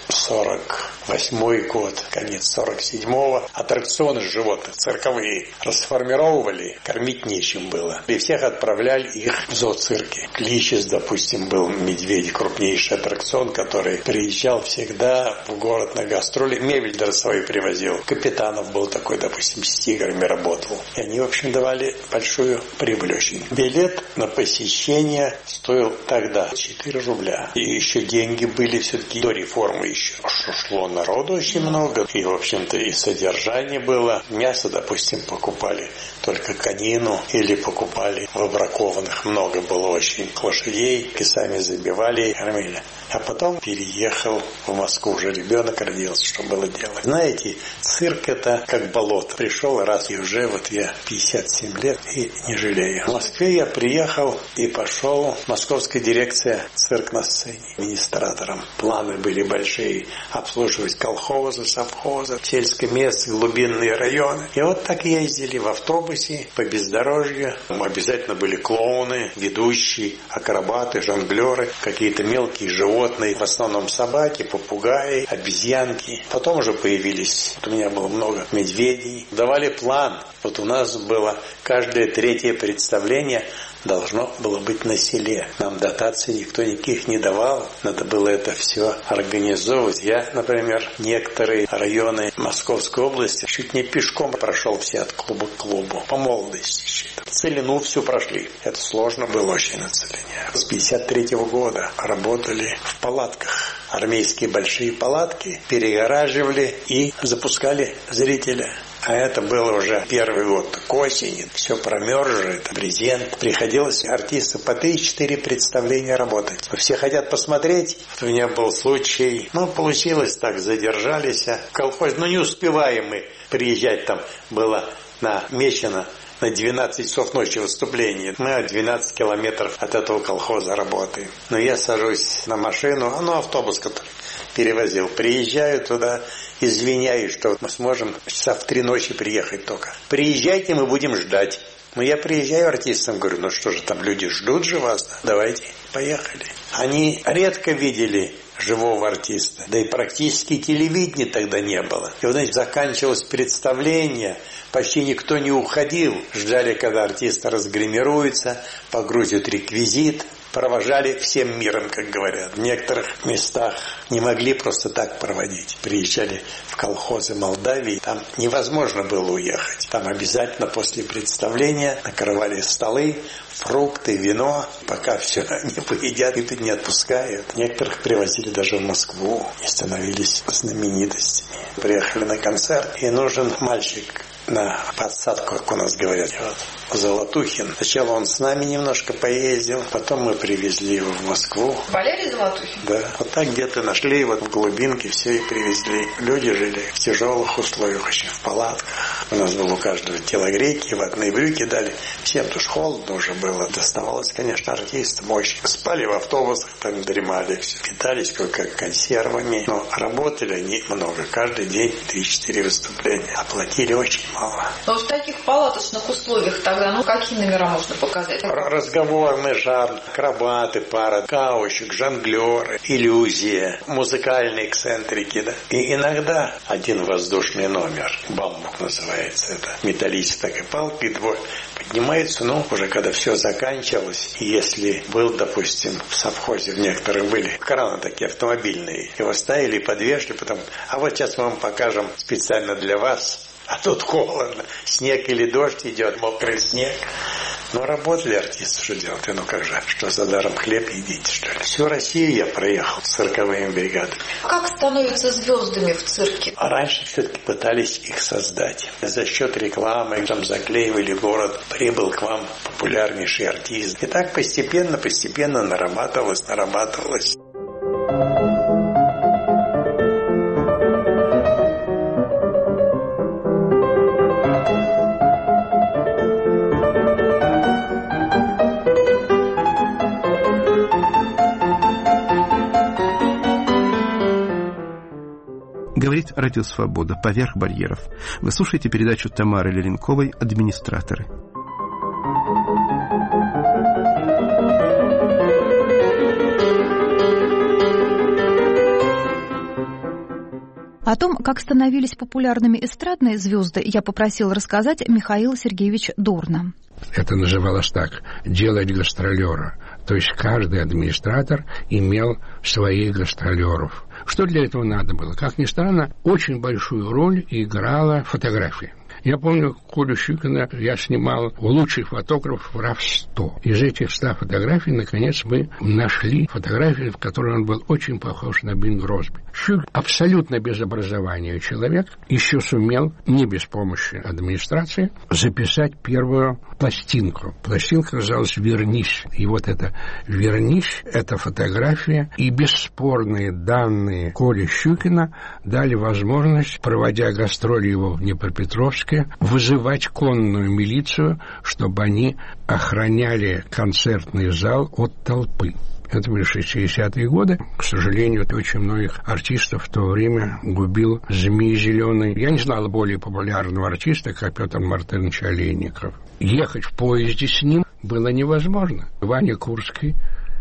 Speaker 14: 48-й год, конец 47-го, аттракционы животных цирковые расформировали, кормить нечем было. И всех отправляли их в зооцирки. Кличес, допустим, был медведь, крупнейший аттракцион, который приезжал всегда в город на гастроли, мебель даже свою привозил. Капитанов был такой, допустим, с тиграми работал. И они, в общем, давали большую прибыль очень. Билет на посещение стоил тогда 4 рубля. И еще деньги были все-таки до реформы еще. Что шло народу очень много. И, в общем-то, и содержание было. Мясо, допустим, покупали только конину или покупали в бракованных. Много было очень лошадей. И сами забивали и кормили. А потом переехал в Москву. Уже ребенок родился, что было делать. Знаете, цирк это как болото. Пришел раз, и уже вот я 57 лет и не жалею. В Москве я приехал и пошел в московская дирекция «Цирк на сцене» администратором. Планы были большие. Обслуживать колхозы, совхозы, сельское место, глубинные районы. И вот так ездили в автобусе по бездорожью. Обязательно были клоуны, ведущие, акробаты, жонглеры, какие-то мелкие животные. В основном собаки, попугаи, обезьянки. Потом уже появились, вот у меня было много медведей. Давали план. Вот у нас было каждое 3-е представление должно было быть на селе. Нам дотаций никто никаких не давал. Надо было это все организовывать. Я, например, некоторые районы Московской области чуть не пешком прошел все от клуба к клубу. По молодости. Целину всю прошли. Это сложно было очень на Целине. С 53-го года работали в палатках. Армейские большие палатки перегораживали и запускали зрителя. А это было уже первый год к осени. Все промерзшее, брезент. Приходилось артисту по 3-4 представления работать. Все хотят посмотреть. Вот у меня был случай. Получилось так, задержались. Колхоз, не успеваем мы приезжать. Там было намечено на 12 часов ночи выступление. Мы 12 километров от этого колхоза работаем. Но я сажусь на машину, автобус, который перевозил. Приезжаю туда, извиняюсь, что мы сможем часа в 3 ночи приехать только. Приезжайте, мы будем ждать. Я приезжаю артистам, говорю, что же там, люди ждут же вас? Давайте, поехали. Они редко видели живого артиста. Да и практически телевидения тогда не было. И вот, заканчивалось представление, почти никто не уходил. Ждали, когда артист разгримируется, погрузят реквизит. Провожали всем миром, как говорят. В некоторых местах не могли просто так проводить. Приезжали в колхозы Молдавии, там невозможно было уехать. Там обязательно после представления накрывали столы, фрукты, вино, пока все не поедят и не отпускают. Некоторых привозили даже в Москву и становились знаменитостями. Приехали на концерт, и нужен мальчик на подсадку, как у нас говорят. Золотухин. Сначала он с нами немножко поездил, потом мы привезли его в Москву.
Speaker 10: Валерий Золотухин?
Speaker 14: Да. Вот так где-то нашли его в глубинке, все и привезли. Люди жили в тяжелых условиях, очень в палатках. У нас было у каждого телогрейки, ватные брюки дали. Всем тоже холодно уже было. Доставалось, конечно, артистам очень. Спали в автобусах, там дремали. Питались как консервами. Но работали они много. Каждый день 3-4 выступления. Оплатили очень мало.
Speaker 10: Но в таких палаточных условиях тогда, какие номера можно показать?
Speaker 14: Разговорный жанр, акробаты, пара, каучук, жонглеры, иллюзия, музыкальные эксцентрики, да. И иногда один воздушный номер, бамбук называется это, металлическая такая палка, и двое поднимается, уже когда все заканчивалось, и если был, допустим, в совхозе, в некоторых были краны такие автомобильные, его ставили и подвешивали, потом, а вот сейчас мы вам покажем специально для вас. А тут холодно. Снег или дождь идет, мокрый снег. Работали артисты, что делать? Как же, что за даром хлеб едите, что ли? Всю Россию я проехал с цирковыми бригадами.
Speaker 10: Как становятся звездами в цирке?
Speaker 14: А раньше все-таки пытались их создать. За счет рекламы, там заклеивали город, прибыл к вам популярнейший артист. И так постепенно нарабатывалось.
Speaker 12: Говорит Радио Свобода. Поверх барьеров. Вы слушаете передачу Тамары Леренковой «Администраторы».
Speaker 10: О том, как становились популярными эстрадные звезды, я попросил рассказать Михаила Сергеевича Дорна.
Speaker 11: Это называлось так – делать гастролера. То есть каждый администратор имел своих гастролеров. Что для этого надо было? Как ни странно, очень большую роль играла фотография. Я помню, Колю Щукина я снимал у лучших фотографов раз 100. Из этих 100 фотографий, наконец, мы нашли фотографии, в которой он был очень похож на Бинг Кросби. Щук, абсолютно без образования человек, еще сумел, не без помощи администрации, записать первую пластинку. Пластинка называлась «Вернись». И вот это «Вернись» — это фотография, и бесспорные данные Коли Щукина дали возможность, проводя гастроли его в Днепропетровске, вызывать конную милицию, чтобы они охраняли концертный зал от толпы. Это были 60-е годы. К сожалению, очень многих артистов в то время губил Змей Зеленый. Я не знал более популярного артиста, как Петр Мартынович Олейников. Ехать в поезде с ним было невозможно. Ваня Курский.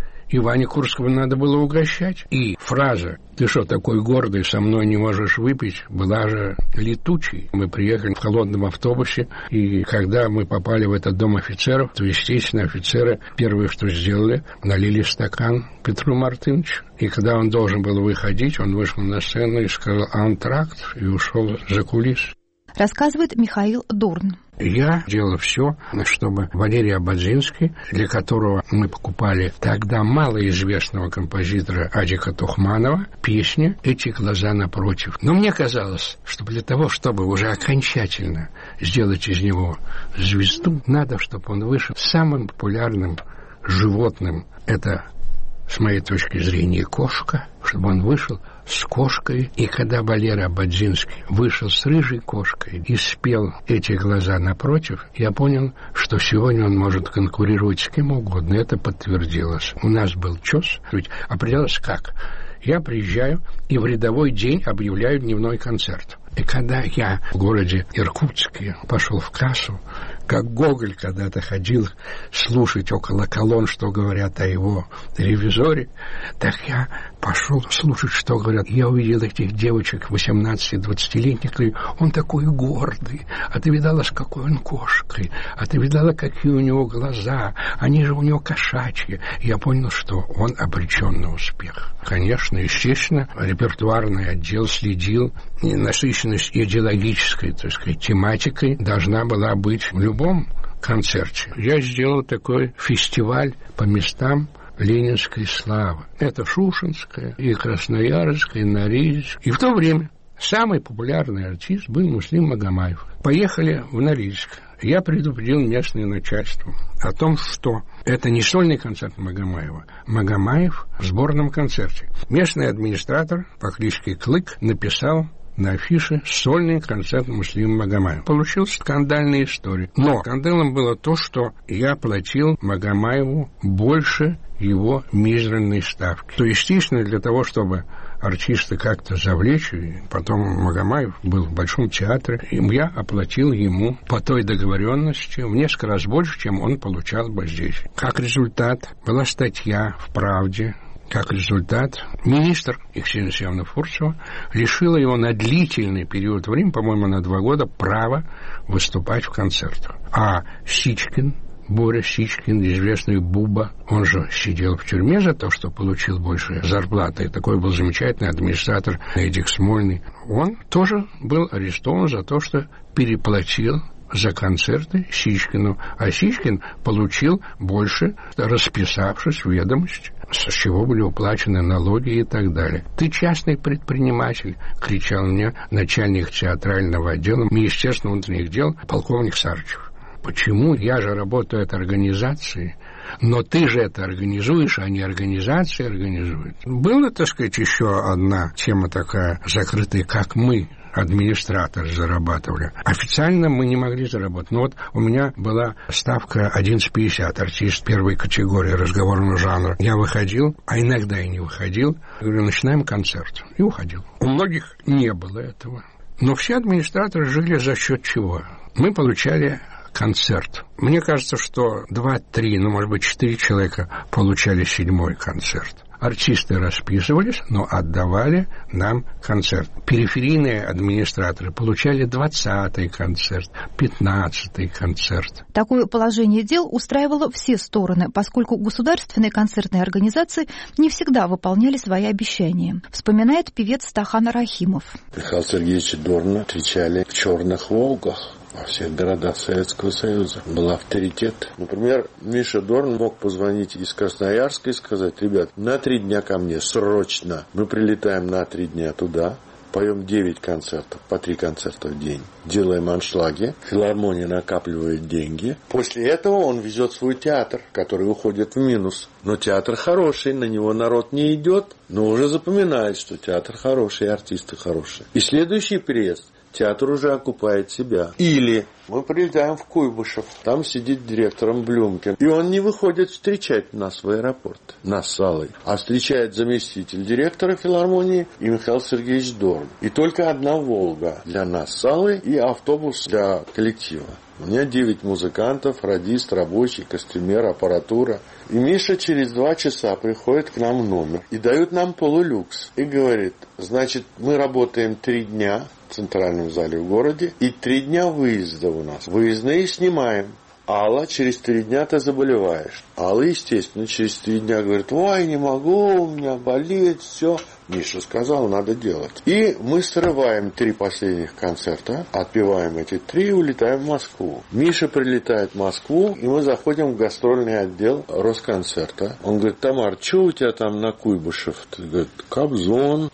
Speaker 11: И Ване Курского надо было угощать. И фраза «Ты что, такой гордый, со мной не можешь выпить?» была же летучей. Мы приехали в холодном автобусе, и когда мы попали в этот дом офицеров, то, естественно, офицеры первое, что сделали, налили стакан Петру Мартыновичу. И когда он должен был выходить, он вышел на сцену и сказал «Антракт» и ушел за кулис.
Speaker 10: Рассказывает Михаил Дорн.
Speaker 11: Я делал все, чтобы Валерий Ободзинский, для которого мы покупали тогда малоизвестного композитора Адика Тухманова, песня «Эти глаза напротив». Но мне казалось, что для того, чтобы уже окончательно сделать из него звезду, надо, чтобы он вышел самым популярным животным. Это, с моей точки зрения, кошка, чтобы он вышел с кошкой. И когда Валера Ободзинский вышел с рыжей кошкой и спел «Эти глаза напротив», я понял, что сегодня он может конкурировать с кем угодно. Это подтвердилось. У нас был ЧОС. Ведь определялось как? Я приезжаю и в рядовой день объявляю дневной концерт. И когда я в городе Иркутске пошел в кассу, как Гоголь когда-то ходил слушать около колонн, что говорят о его ревизоре, так я пошел слушать, что говорят. Я увидел этих девочек 18-20-летних, говорю, он такой гордый, а ты видала, с какой он кошкой, а ты видала, какие у него глаза, они же у него кошачьи. И я понял, что он обречен на успех. Конечно, естественно, репертуарный отдел следил, и насыщенность идеологической, так сказать, тематикой должна была быть в любом концерте. Я сделал такой фестиваль по местам ленинской славы. Это Шушенская, и Красноярская, и Норильск. И в то время самый популярный артист был Муслим Магомаев. Поехали в Норильск. Я предупредил местное начальство о том, что это не сольный концерт Магомаева. Магомаев в сборном концерте. Местный администратор по кличке Клык написал на афише сольный концерт Муслима Магомаева. Получилась скандальная история. Но скандалом было то, что я платил Магомаеву больше его мизерной ставки. То, естественно, для того, чтобы артиста как-то завлечь, и потом Магомаев был в Большом театре, и я оплатил ему по той договоренности в несколько раз больше, чем он получал бы здесь. Как результат, была статья в «Правде». Как результат, министр Екатерина Алексеевна Фурцева лишила его на длительный период времени, по-моему, на 2 года, права выступать в концертах. А Сичкин, Боря Сичкин, известный Буба, он же сидел в тюрьме за то, что получил больше зарплаты. И такой был замечательный администратор Эдик Смольный. Он тоже был арестован за то, что переплатил за концерты Сичкину. А Сичкин получил больше, расписавшись в ведомости, с чего были уплачены налоги и так далее. «Ты частный предприниматель», — кричал мне начальник театрального отдела Министерства внутренних дел полковник Сарычев. «Почему? Я же работаю от организации. Но ты же это организуешь, а не организация организует». Была, так сказать, еще одна тема такая закрытая, как мы, администраторы, зарабатывали. Официально мы не могли заработать. Но вот у меня была ставка 11,50, артист первой категории разговорного жанра. Я выходил, а иногда и не выходил. Говорю, начинаем концерт. И уходил. У многих не было этого. Но все администраторы жили за счет чего? Мы получали концерт. Мне кажется, что 2-3, может быть, 4 человека получали 7-й концерт. артисты расписывались, но отдавали нам концерт. Периферийные администраторы получали 20-й концерт, 15-й концерт.
Speaker 10: Такое положение дел устраивало все стороны, поскольку государственные концертные организации не всегда выполняли свои обещания, вспоминает певец Стахан Рахимов.
Speaker 15: Михаил Сергеевич Дорна встречали в «Черных Волгах». Во всех городах Советского Союза был авторитет. Например, Миша Дорн мог позвонить из Красноярска и сказать: ребят, на 3 дня ко мне, срочно. Мы прилетаем на 3 дня туда, поем 9 концертов, по 3 концерта в день. Делаем аншлаги, филармония накапливает деньги. После этого он везет свой театр, который уходит в минус. Но театр хороший, на него народ не идет, но уже запоминает, что театр хороший, артисты хорошие. И следующий приезд театр уже окупает себя. Или мы прилетаем в Куйбышев, там сидит директором Блюмкин, и он не выходит встречать нас в аэропорт, нас с Аллой, а встречает заместитель директора филармонии и Михаил Сергеевич Дорн. И только одна «Волга» для нас с Аллой и автобус для коллектива. У меня 9 музыкантов, радист, рабочий, костюмер, аппаратура. И Миша через 2 часа приходит к нам в номер и дает нам полулюкс. И говорит: значит, мы работаем 3 дня в центральном зале в городе и 3 дня выезда у нас. Выездные снимаем. Алла, через 3 дня ты заболеваешь. Алла, естественно, через 3 дня говорит: ой, не могу, у меня болит, все. Миша сказал, надо делать. И мы срываем 3 последних концерта, отпеваем эти 3 и улетаем в Москву. Миша прилетает в Москву, и мы заходим в гастрольный отдел Росконцерта. Он говорит: Тамар, что у тебя там на Куйбышев? Ты говорит: Кобзон,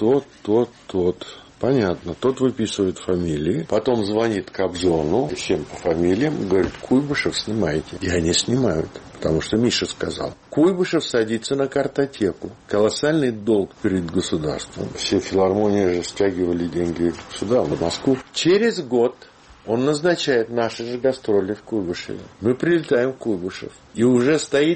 Speaker 15: тот. Понятно. Тот выписывает фамилии, потом звонит Кобзону, всем по фамилиям, говорит: Куйбышев снимайте. И они снимают, потому что Миша сказал. Куйбышев садится на картотеку. Колоссальный долг перед государством. Все филармонии же стягивали деньги сюда, в Москву. Через год он назначает наши же гастроли в Куйбышеве. Мы прилетаем в Куйбышев. И уже стоит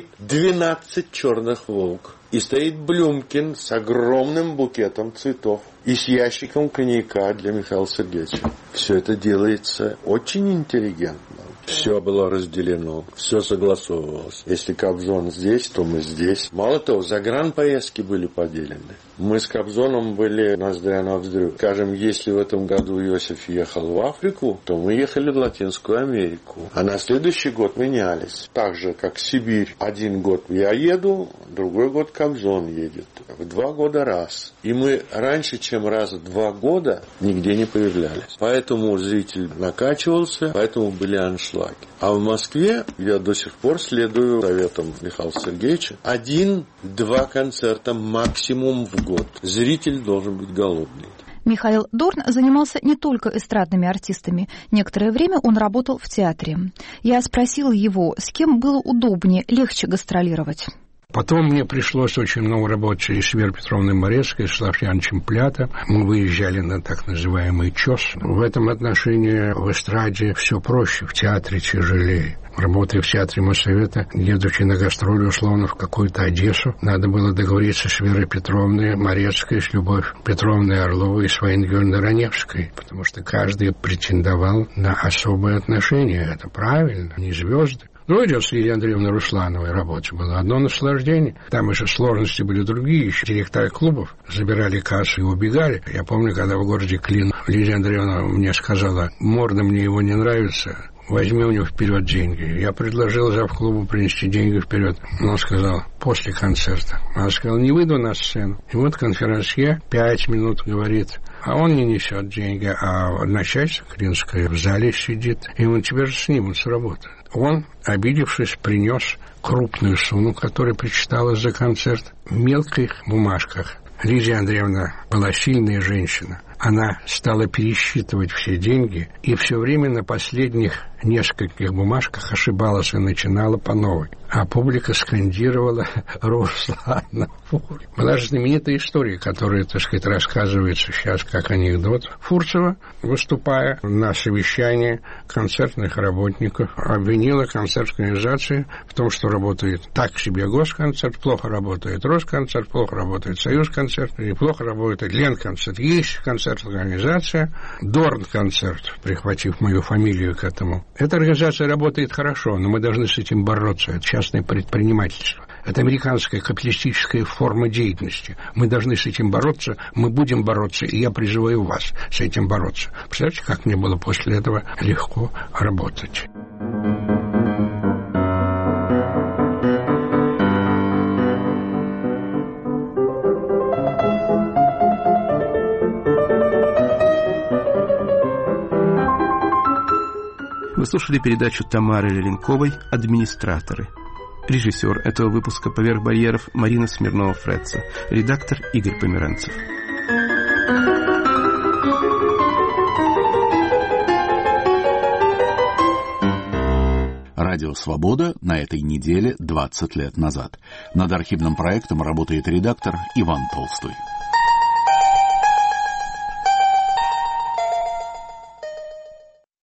Speaker 15: 12 «Черных Волк». И стоит Блюмкин с огромным букетом цветов и с ящиком коньяка для Михаила Сергеевича. Все это делается очень интеллигентно. Все было разделено, все согласовывалось. Если Кобзон здесь, то мы здесь. Мало того, загранпоездки были поделены. Мы с Кобзоном были ноздря ноздрю. Скажем, если в этом году Иосиф ехал в Африку, то мы ехали в Латинскую Америку. А на следующий год менялись. Так же, как Сибирь. Один год я еду, другой год Кобзон едет. В 2 года раз. И мы раньше, чем раз в 2 года, нигде не появлялись. Поэтому зритель накачивался, поэтому были аншлаги. А в Москве я до сих пор следую советам Михаила Сергеевича. 1-2 концерта максимум в год. Зритель должен быть голодный.
Speaker 10: Михаил Дорн занимался не только эстрадными артистами. Некоторое время он работал в театре. Я спросила его, с кем было удобнее, легче гастролировать.
Speaker 11: Потом мне пришлось очень много работать и с Верой Петровной Морецкой, и с Лаврентием Плята. Мы выезжали на так называемый ЧОС. В этом отношении в эстраде все проще, в театре тяжелее. Работая в театре Моссовета, едучи на гастроли условно в какую-то Одессу, надо было договориться с Верой Петровной Морецкой, с Любовью Петровной Орловой и с Ваенгельной Раневской, потому что каждый претендовал на особые отношения. Это правильно, не звезды. Ну, идет с Лидией Андреевной Руслановой работать было одно наслаждение. Там еще сложности были другие. Еще директора клубов забирали кассу и убегали. Я помню, когда в городе Клин Лидия Андреевна мне сказала: морда мне его не нравится, возьми у него вперед деньги. Я предложил завклубу принести деньги вперед. Но он сказал: после концерта. Она сказала: не выйду на сцену. И вот конферансье 5 минут говорит, а он не несет деньги, а начальство Клинское в зале сидит, и он тебя же снимут с работы. Он, обидевшись, принес крупную сумму, которая причиталась за концерт, в мелких бумажках. Лидия Андреевна была сильная женщина. Она стала пересчитывать все деньги и все время на последних нескольких бумажках ошибалась и начинала по новой. А публика скандировала «Руслана». Была же знаменитая история, которая, так сказать, рассказывается сейчас как анекдот. Фурцева, выступая на совещании концертных работников, обвинила концертную организацию в том, что работает так себе Госконцерт, плохо работает Росконцерт, плохо работает Союзконцерт, и плохо работает Ленконцерт. Есть концертная организация, Дорн-концерт, прихватив мою фамилию к этому. Эта организация работает хорошо, но мы должны с этим бороться. Это частное предпринимательство. Это американская капиталистическая форма деятельности. Мы должны с этим бороться, мы будем бороться, и я призываю вас с этим бороться. Представляете, как мне было после этого легко работать.
Speaker 12: Вы слушали передачу Тамары Леленковой «Администраторы». Режиссер этого выпуска «Поверх барьеров» Марина Смирнова-Фредца. Редактор Игорь Померанцев.
Speaker 1: Радио «Свобода» на этой неделе 20 лет назад. Над архивным проектом работает редактор Иван Толстой.